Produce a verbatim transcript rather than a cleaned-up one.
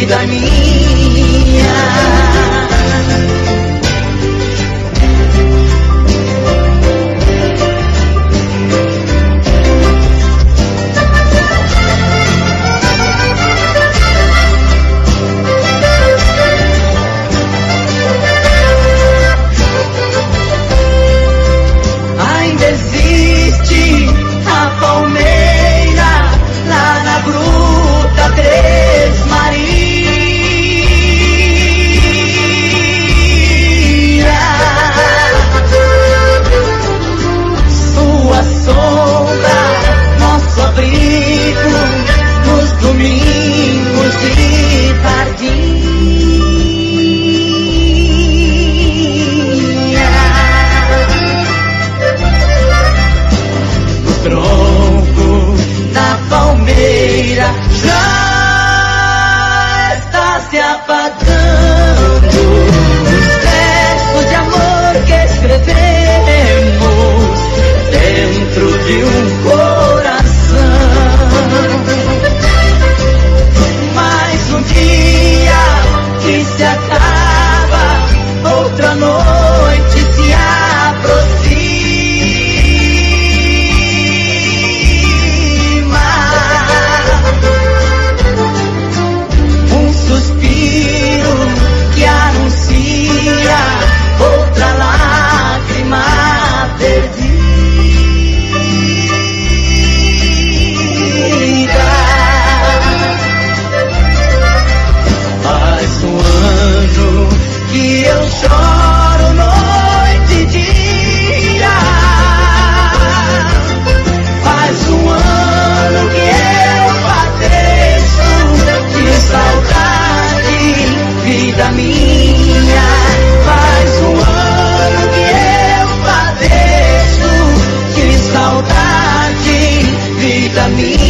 vida minha. Ainda existe a palmeira lá na Gruta Três Marias. Sua sombra, nosso abrigo nos domingos de tardia. No tronco da palmeira já está se apagando os versos de amor que escrevemos dentro de um coração. Mais um dia que se acaba, outra noite se aproxima. Um suspiro que anuncia outra lágrima perdida. Faz um ano que eu choro noite e dia. Faz um ano que eu padeço de saudade, vida minha. Faz um ano que eu padeço de saudade, vida minha.